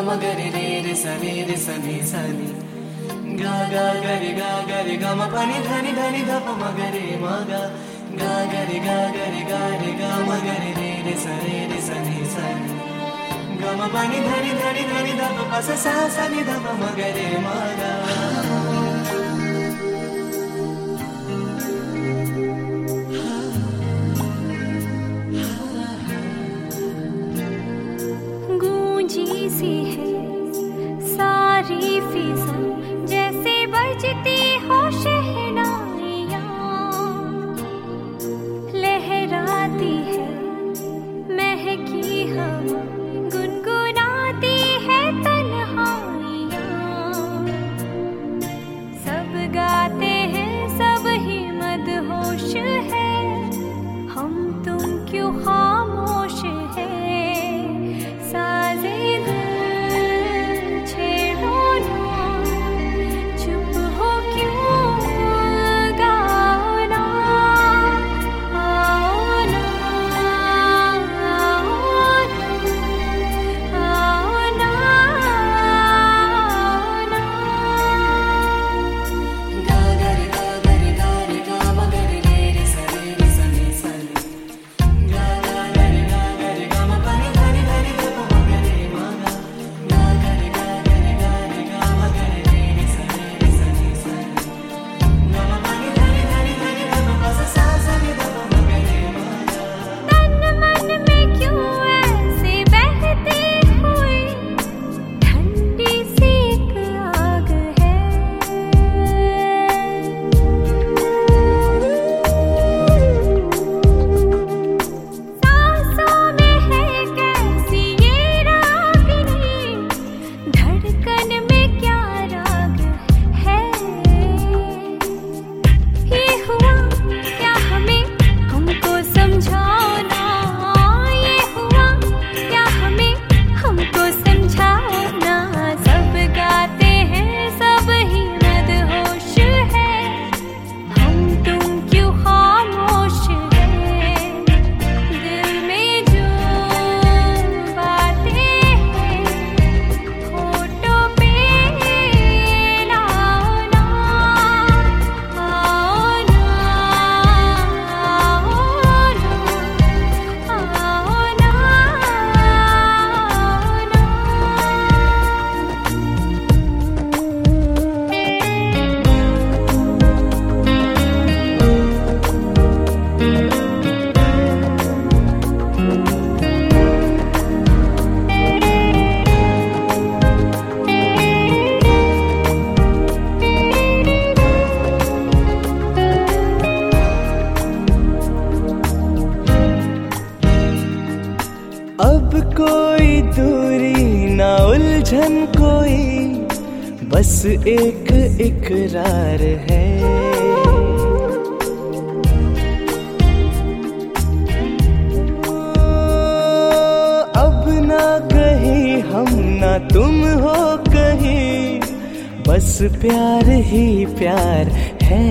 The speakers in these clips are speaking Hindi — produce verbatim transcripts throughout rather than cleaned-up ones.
म ग रे रे रे सा रे रे सा नि सा नि गा गा ग रे गा ग रे गा म प नि ध नि ध नि ध प म ग रे म गा गा ग रे गा ग रे गा रे गा म ग रे रे रे सा रे रे सा नि सा नि गा म प नि ध नि ध नि ध नि ध प प सा सा सा नि ध प म ग रे म गा। सी है सारी फिजा जैसे बजती हो शहनाइयाँ, लहराती है महकी हवा, गुनगुनाती है तन्हाइयाँ। सब गाते हैं सब ही मदहोश है, हम तुम क्यों खामोश है। साजे कोई दूरी ना उलझन कोई, बस एक इकरार है। अब ना कहीं हम ना तुम हो कहीं, बस प्यार ही प्यार है।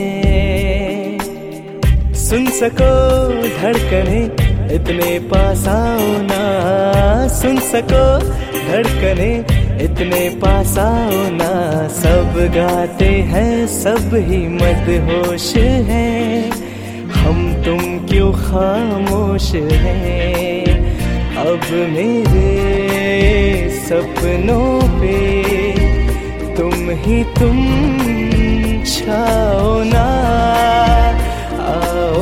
सुन सको धड़कने इतने पास आओ ना, सुन सको धड़कने इतने पास आओ ना। सब गाते हैं सब ही मदहोश हैं, हम तुम क्यों खामोश हैं। अब मेरे सपनों पे तुम ही तुम छाओ ना। आओ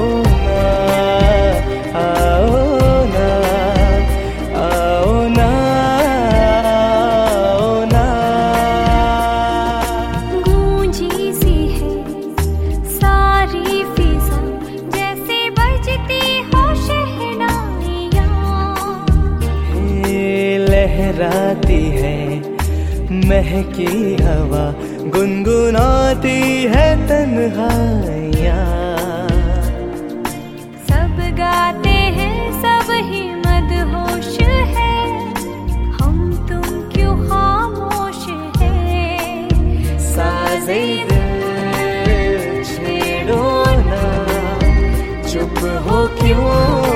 लहराती है महकी हवा, गुनगुनाती है तन्हाइयाँ। सब गाते हैं सब ही मदहोश है, हम तुम क्यों खामोश है। साज़े दिल छेड़ो ना, चुप हो क्यों।